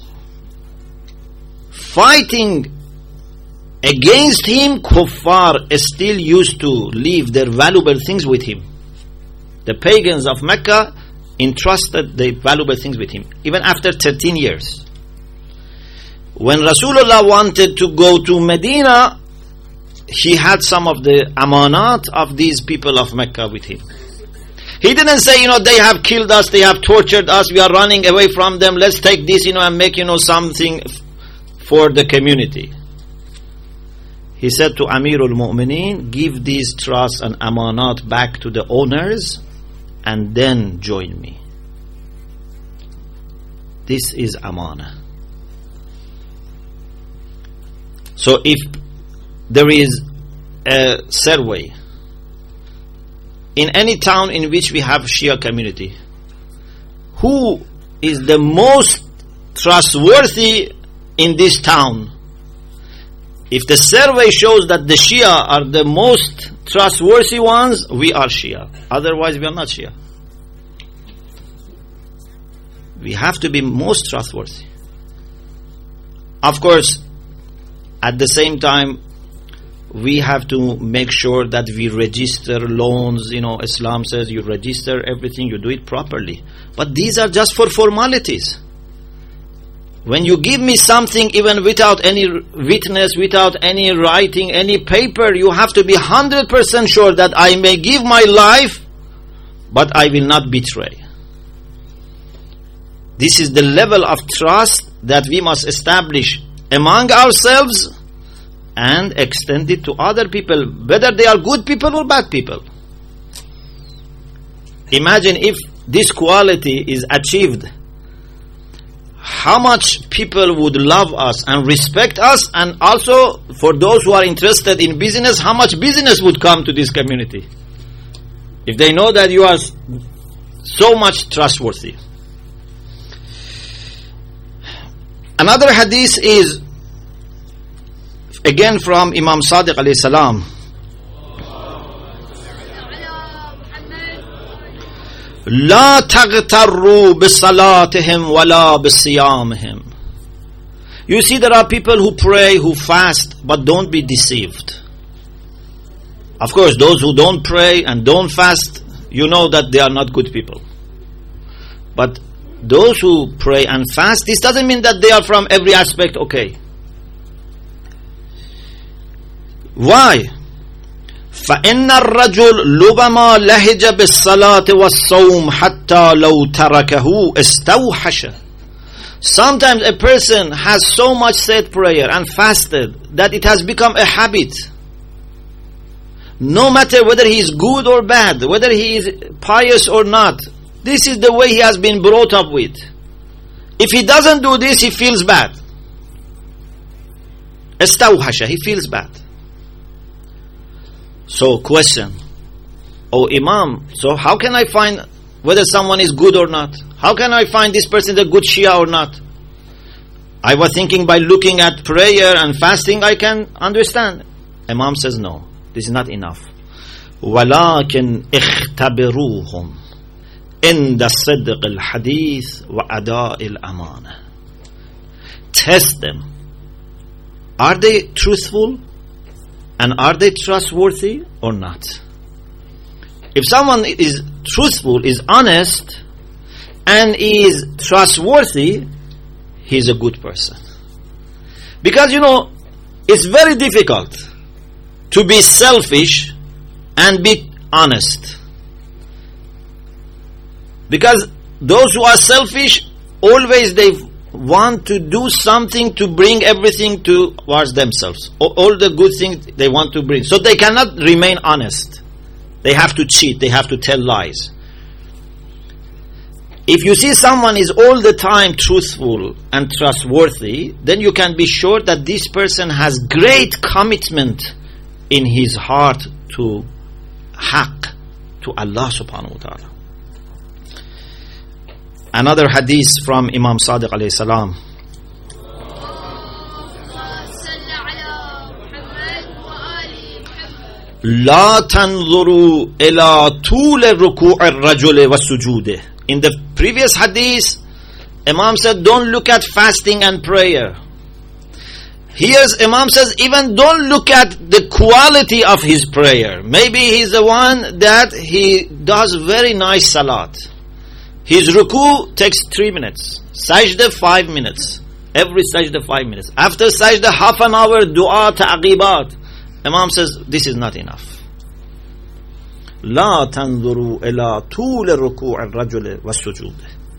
S1: fighting against him, kuffar still used to leave their valuable things with him. The pagans of Mecca entrusted the valuable things with him, even after thirteen years. When Rasulullah wanted to go to Medina, he had some of the amanat of these people of Mecca with him. He didn't say, you know, they have killed us, they have tortured us, we are running away from them, let's take this, you know, and make, you know, something for the community. He said to Amirul Mu'mineen, give these trusts and amanat back to the owners and then join me. This is amana. So if there is a survey in any town in which we have Shia community, who is the most trustworthy in this town? If the survey shows that the Shia are the most trustworthy ones, we are Shia. Otherwise we are not Shia. We have to be most trustworthy. Of course, at the same time, we have to make sure that we register loans. You know, Islam says you register everything, you do it properly. But these are just for formalities. When you give me something, even without any witness, without any writing, any paper, you have to be one hundred percent sure that I may give my life, but I will not betray. This is the level of trust that we must establish among ourselves and extend it to other people, whether they are good people or bad people. Imagine if this quality is achieved, how much people would love us and respect us, and also for those who are interested in business, how much business would come to this community. If they know that you are so much trustworthy. Another hadith is again from Imam Sadiq alayhi salam. لا تغتروا بصلاتهم ولا بصيامهم. You see, there are people who pray, who fast, but don't be deceived. Of course, those who don't pray and don't fast, you know that they are not good people. But those who pray and fast, this doesn't mean that they are from every aspect okay. Why? فَإِنَّ الرَّجُلُ لُبَمَا لَهِجَ بِالصَّلَاةِ وَالصَّوْمِ حَتَّى لَوْ تَرَكَهُ اسْتَوْحَشَ. Sometimes a person has so much said prayer and fasted that it has become a habit. No matter whether he is good or bad, whether he is pious or not, this is the way he has been brought up with. If he doesn't do this, he feels bad. Estawhasha, he feels bad. So, question. Oh, Imam, so how can I find whether someone is good or not? How can I find this person a good Shia or not? I was thinking by looking at prayer and fasting, I can understand. Imam says, no, this is not enough. وَلَكِنْ اخْتَبِرُوهُمْ عِنْدَ صِدْقِ الْحَدِيثِ وَأَدَاءِ الْأَمَانَةِ. Test them. Are they truthful? And are they trustworthy or not? If someone is truthful, is honest, and is trustworthy, he is a good person. Because, you know, it's very difficult to be selfish and be honest. Because those who are selfish, always they want to do something to bring everything towards themselves. All the good things they want to bring. So they cannot remain honest. They have to cheat. They have to tell lies. If you see someone is all the time truthful and trustworthy, then you can be sure that this person has great commitment in his heart to haqq, to Allah subhanahu wa ta'ala. Another hadith from Imam Sadiq alayhi salam. لا تنظروا إلى طول ركوع الرجل وسجوده. In the previous hadith, Imam said, don't look at fasting and prayer. Here's Imam says, even don't look at the quality of his prayer. Maybe he's the one that he does very nice salat. His ruku takes three minutes. Sajda five minutes. Every sajda five minutes. After sajda half an hour dua ta'qibat. Imam says this is not enough. لا تنظروا إلى طول الركوع الرجل والسجود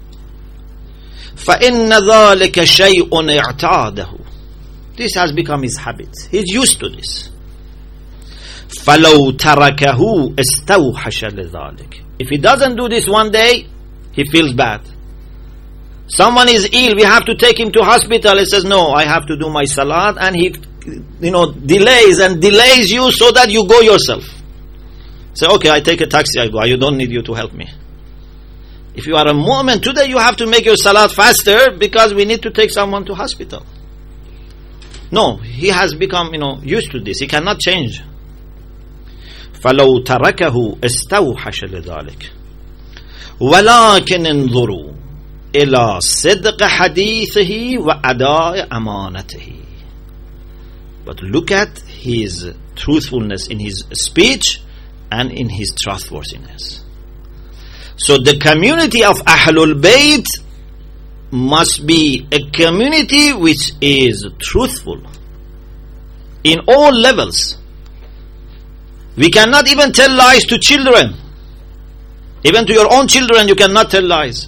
S1: فإن ذلك شيء اعتاده. This has become his habit. He's used to this. فلو تركه استوحش لذلك. If he doesn't do this one day, he feels bad. Someone is ill, we have to take him to hospital. He says, no, I have to do my salat, and he, you know, delays and delays you so that you go yourself. Say, okay, I take a taxi, I go. You don't need you to help me. If you are a mu'min today, you have to make your salat faster because we need to take someone to hospital. No, he has become, you know, used to this. He cannot change. فَلَوْ تَرَكَهُ اسْتَوْحَشَ لِذَلِكَ وَلَكِنْ انظُرُوا إِلَى صِدْقِ حَدِيثِهِ وَأَدَاءِ أَمَانَتِهِ. But look at his truthfulness in his speech and in his trustworthiness. So the community of Ahlul Bayt must be a community which is truthful in all levels. We cannot even tell lies to children. Even to your own children you cannot tell lies.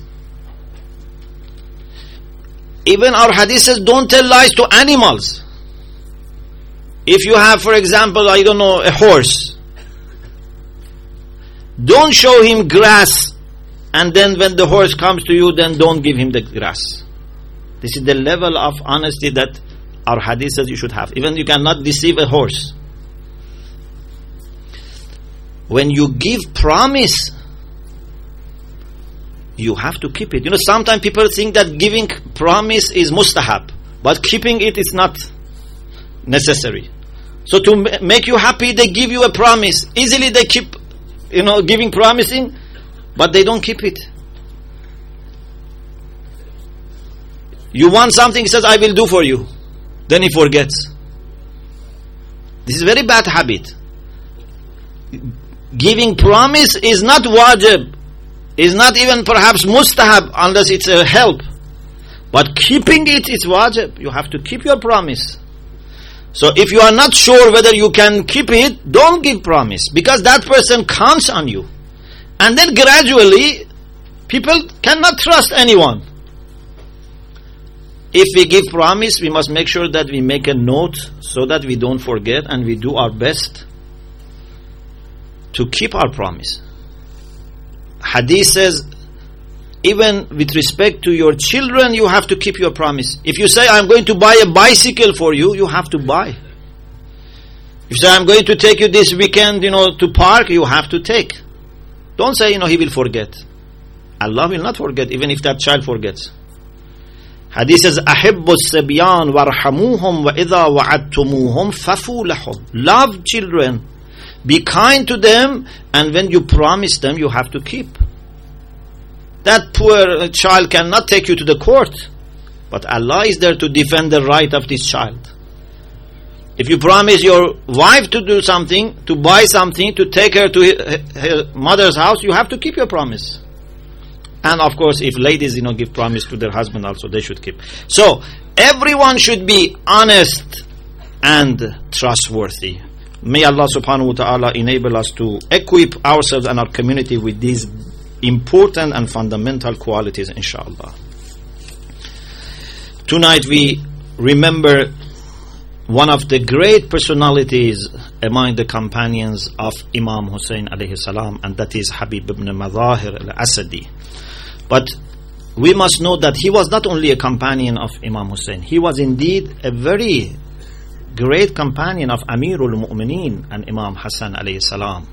S1: Even our hadith says don't tell lies to animals. If you have, for example, I don't know, a horse, don't show him grass, and then when the horse comes to you, then don't give him the grass. This is the level of honesty that our hadith says you should have. Even you cannot deceive a horse. when you give promise, you have to keep it. You know, sometimes people think that giving promise is mustahab, but keeping it is not necessary. So to m- make you happy, they give you a promise. Easily they keep, you know, giving promising, but they don't keep it. You want something, he says, I will do for you. Then he forgets. This is a very bad habit. Giving promise is not wajib, is not even perhaps mustahab unless it's a help. But keeping it is wajib. You have to keep your promise. So if you are not sure whether you can keep it, don't give promise, because that person counts on you. And then gradually, people cannot trust anyone. If we give promise, we must make sure that we make a note so that we don't forget, and we do our best to keep our promise. Hadith says, even with respect to your children, you have to keep your promise. If you say, I'm going to buy a bicycle for you, you have to buy. If you say, I'm going to take you this weekend, you know, to park, you have to take. Don't say, you know, he will forget. Allah will not forget, even if that child forgets. Hadith says, أَحِبُّ السَّبْيَانِ وَارْحَمُوهُمْ وَإِذَا وَعَدْتُمُوهُمْ فَفُوا لَهُمْ. Love children. Be kind to them, and when you promise them, you have to keep. That poor child cannot take you to the court, but Allah is there to defend the right of this child. If you promise your wife to do something, to buy something, to take her to her mother's house, you have to keep your promise. And of course, if ladies, you know, give promise to their husband also, they should keep. So, everyone should be honest and trustworthy. May Allah subhanahu wa ta'ala enable us to equip ourselves and our community with these important and fundamental qualities, inshallah. Tonight we remember one of the great personalities among the companions of Imam Hussein alayhi salam, and that is Habib ibn Madahir al-Asadi. But we must know that he was not only a companion of Imam Hussein, he was indeed a very great companion of Amirul Mu'mineen and Imam Hassan alayhi salam.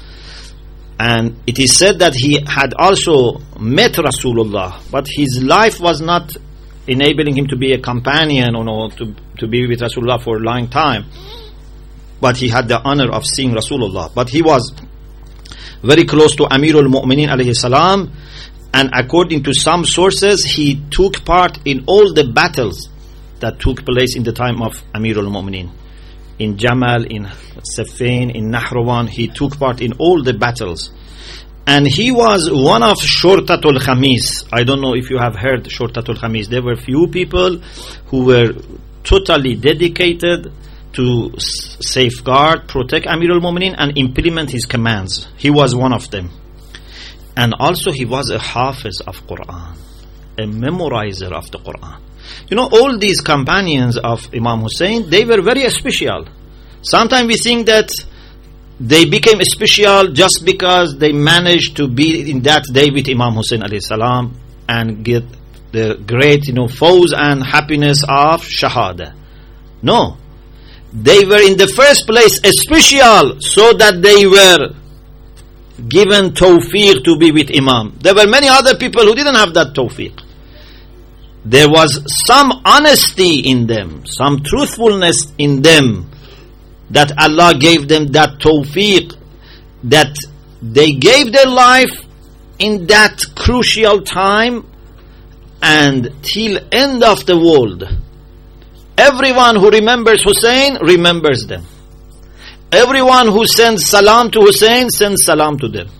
S1: And it is said that he had also met Rasulullah, but his life was not enabling him to be a companion or no, to, to be with Rasulullah for a long time. But he had the honor of seeing Rasulullah. But he was very close to Amirul Mu'mineen alayhi salam, and according to some sources, he took part in all the battles that took place in the time of Amirul Mu'mineen. In Jamal, in Siffin, in Nahrawan, he took part in all the battles. And he was one of Shurtatul Khamis. I don't know if you have heard Shurtatul Khamis. There were few people who were totally dedicated to safeguard, protect Amirul Mu'mineen and implement his commands. He was one of them. And also he was a hafiz of Quran, a memorizer of the Quran. You know, all these companions of Imam Hussein, they were very special. Sometimes we think that they became special just because they managed to be in that day with Imam Hussein alayhi salam and get the great, you know, fawz and happiness of Shahada. No. They were in the first place special so that they were given tawfiq to be with Imam. There were many other people who didn't have that tawfiq. There was some honesty in them, some truthfulness in them, that Allah gave them that tawfiq, that they gave their life in that crucial time and till end of the world. Everyone who remembers Hussein remembers them. Everyone who sends salam to Hussein sends salam to them.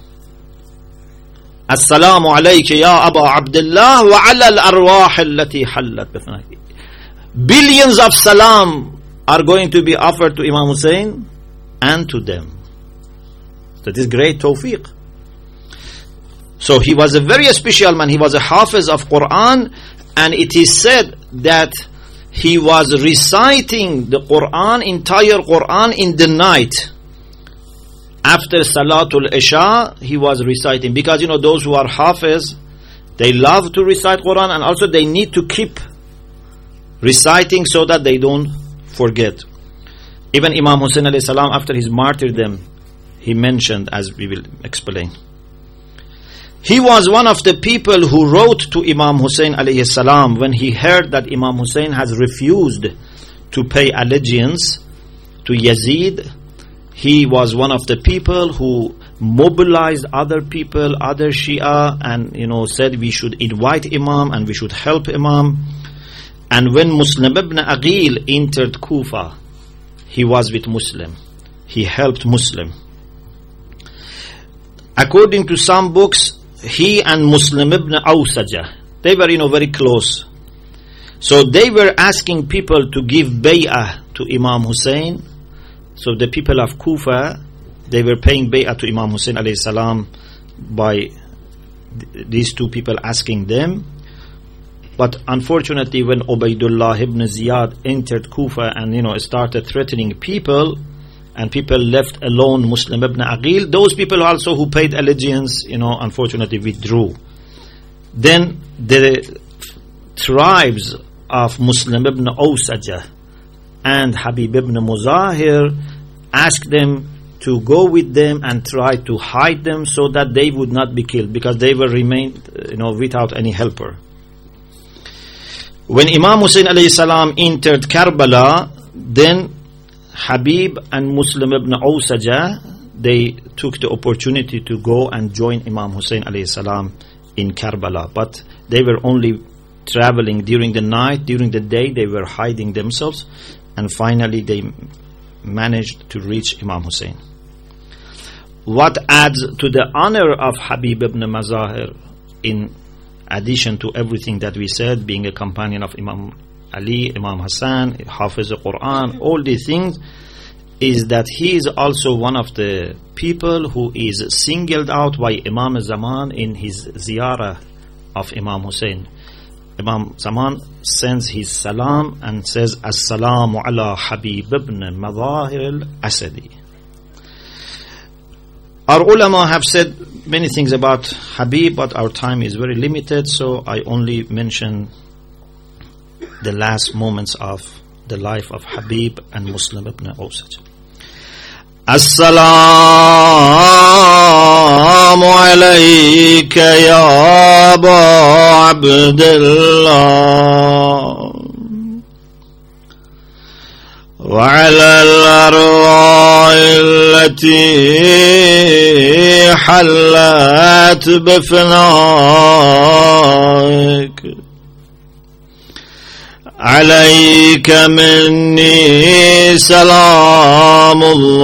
S1: Assalamu alayka ya Aba Abdullah wa ala al-arwah allati hallat bifnaki. Billions of salam are going to be offered to Imam Hussein and to them. That is great tawfiq. So he was a very special man. He was a hafiz of Quran, and it is said that he was reciting the Quran, entire Quran in the night. After Salatul Isha, he was reciting. Because, you know, those who are hafiz, they love to recite Quran, and also they need to keep reciting so that they don't forget. Even Imam Hussein alayhi salam, after his martyrdom, he mentioned, as we will explain. He was one of the people who wrote to Imam Hussein alayhi salam when he heard that Imam Hussein has refused to pay allegiance to Yazid. He was one of the people who mobilized other people, other Shia, and you know said we should invite Imam and we should help Imam. And when Muslim ibn Aqil entered Kufa, he was with Muslim. He helped Muslim. According to some books, he and Muslim ibn Awsaja, they were you know very close. So they were asking people to give bay'ah to Imam Hussein. So the people of Kufa, they were paying bay'ah to Imam Hussein alayhi salam by th- these two people asking them. But unfortunately, when Ubaydullah ibn Ziyad entered Kufa and you know started threatening people, and people left alone Muslim ibn Aqil, those people also who paid allegiance, you know, unfortunately withdrew. Then the tribes of Muslim ibn Awsaja and Habib ibn Muzahir asked them to go with them and try to hide them so that they would not be killed, because they were remained, you know, without any helper. When Imam Hussein alayhi salam entered Karbala, then Habib and Muslim ibn Awsaja, they took the opportunity to go and join Imam Hussein alayhi salam in Karbala. But they were only traveling during the night. During the day they were hiding themselves, and finally they managed to reach Imam Hussein. What adds to the honor of Habib ibn Mazahir, in addition to everything that we said, being a companion of Imam Ali, Imam Hassan, Hafiz al-Quran, all these things, is that he is also one of the people who is singled out by Imam Zaman in his ziyarah of Imam Hussein. Imam Zaman sends his salam and says, As-salamu ala Habib ibn Mazahir al-Asadi. Our ulama have said many things about Habib, but our time is very limited, so I only mention the last moments of the life of Habib and Muslim ibn Awsaj. As-salamu alayka ya Aba Abdullah wa ala al-arwah allati halat bifnaik عليك مني سلام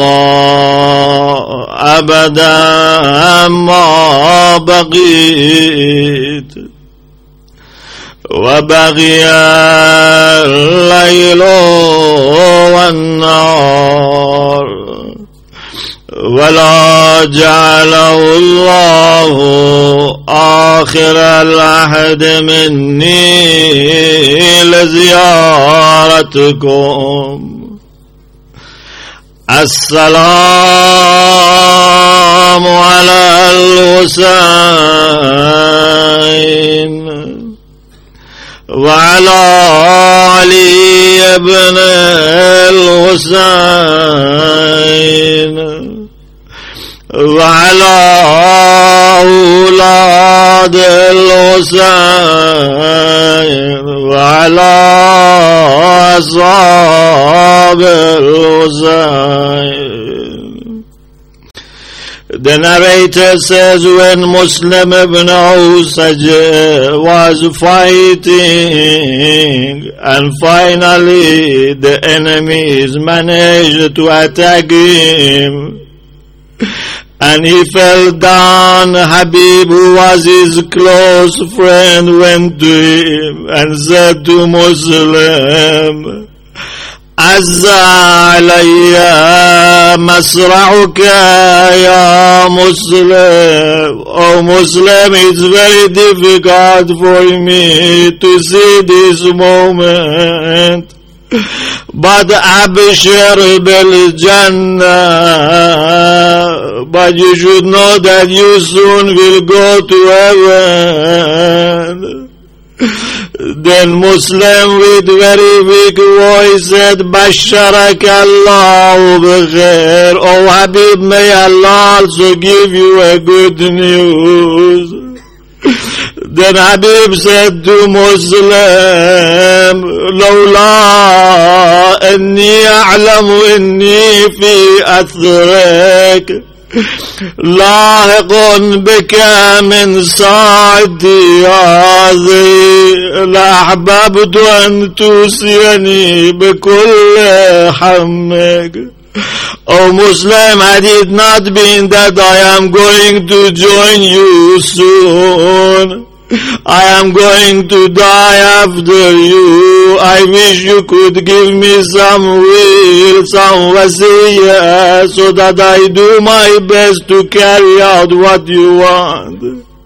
S1: الله أبدا ما بقيت وبقي الليل والنهار ولا جعله الله آخر العهد مني لزيارتكم. السلام على الحسين وعلى علي بن الحسين وعلى أولاد الحسين وعلى أصحاب الحسين. The narrator says, when Muslim ibn Awsaj was fighting and finally the enemies managed to attack him, and he fell down, Habib, who was his close friend, went to him and said to Muslim, Azza alayya masra'uka ya Muslim. Oh Muslim, it's very difficult for me to see this moment. But Abshir bil Jannah, but you should know that you soon will go to heaven. Then Muslim with very weak voice said, Basharak Allah bikhair. Oh Habib, may Allah also give you a good news. Then Habib said to Muslim, Lawla anni a'lamu inni fi athrak لاحق بك من ساعتي هذه لأحببت أن توصيني بكل حمك. O Muslim, had it not been that I am going to join you soon, I am going to die after you, I wish you could give me some will, some wasiyah, so that I do my best to carry out what you want.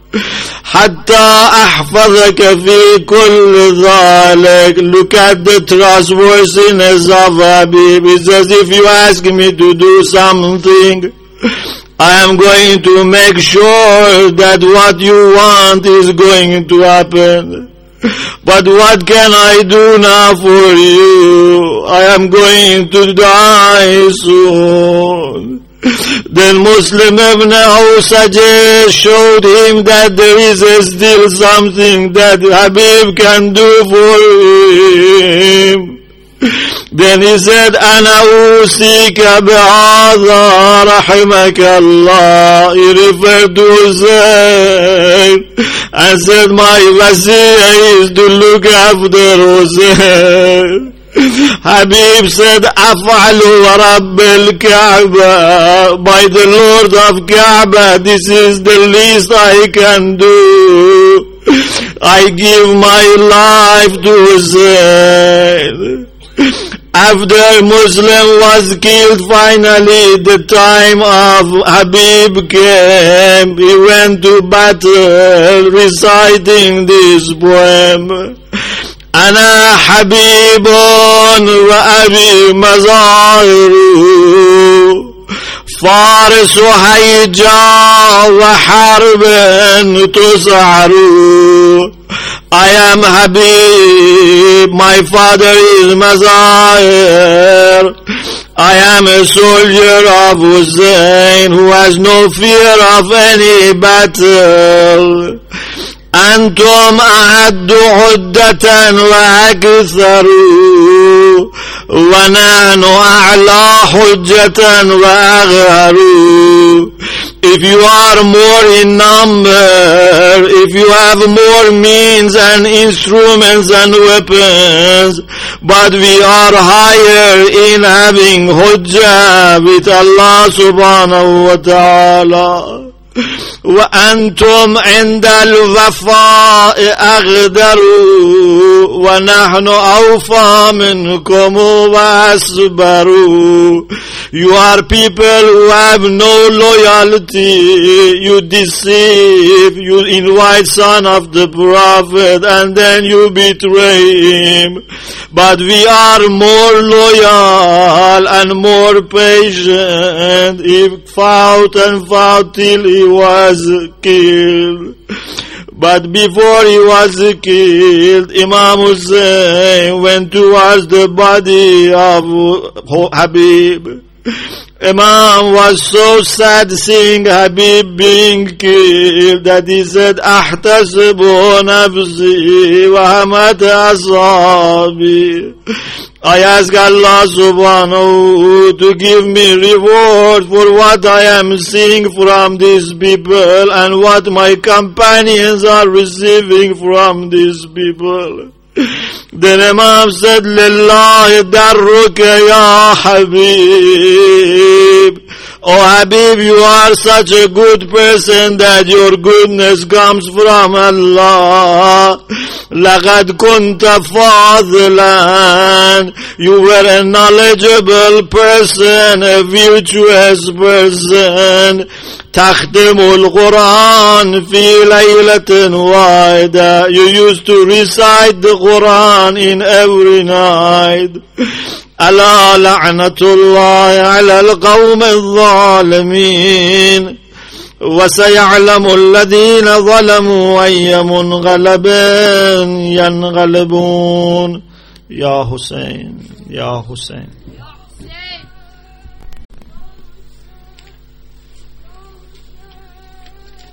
S1: حتى أحفظك في كل ذلك. Look at the trustworthiness of Habib. It's as if you ask me to do something, I am going to make sure that what you want is going to happen. But what can I do now for you? I am going to die soon. Then Muslim Ibn Awsajah showed him that there is still something that Habib can do for him. Then he said, Ana usika bihadha rahimaka Allah. He referred to Hussein and said, my wasiyah is to look after Hussein. Habib said, Af'alu wa Rabbil Kaaba. By the Lord of Kaaba, this is the least I can do. I give my life to Hussein. After Muslim was killed, finally the time of Habib came. He went to battle reciting this poem. أنا حبيب وأبي مظاهر فارس هيجا وحرب تسعر. I am Habib, my father is Mazahir. I am a soldier of Hussein who has no fear of any battle. أنتم أعد عدة وأكثر ونحن أعلى حجة وأغهر. If you are more in number, if you have more means and instruments and weapons, but we are higher in having hujjah with Allah subhanahu wa ta'ala. وأنتم عند الوفاء أغدروا ونحن أوفى منكم وأصبروا. You are people who have no loyalty. You deceive, you invite son of the Prophet and then you betray him. But we are more loyal and more patient. He fought and fought till he was killed. But before he was killed, Imam Hussein went towards the body of Habib. Imam was so sad seeing Habib being killed that he said, أحتسب نفسي وهمت أصحابي. I ask Allah subhanahu to give me reward for what I am seeing from these people and what my companions are receiving from these people. Then Imam said, Lillahi darruka ya Habib. Oh Habib, you are such a good person that your goodness comes from Allah. لَقَدْ كُنْتَ فَاضِلًا. You were a knowledgeable person, a virtuous person. تختم القرآن في ليلة واحدة. You used to recite the Quran in every night. ألا لعنة الله على القوم الظالمين. وَسَيَعْلَمُ الَّذِينَ ظَلَمُوا أَيَّ مُنْقَلَبٍ يَنْقَلِبُونَ. Ya Hussein, Ya Hussein.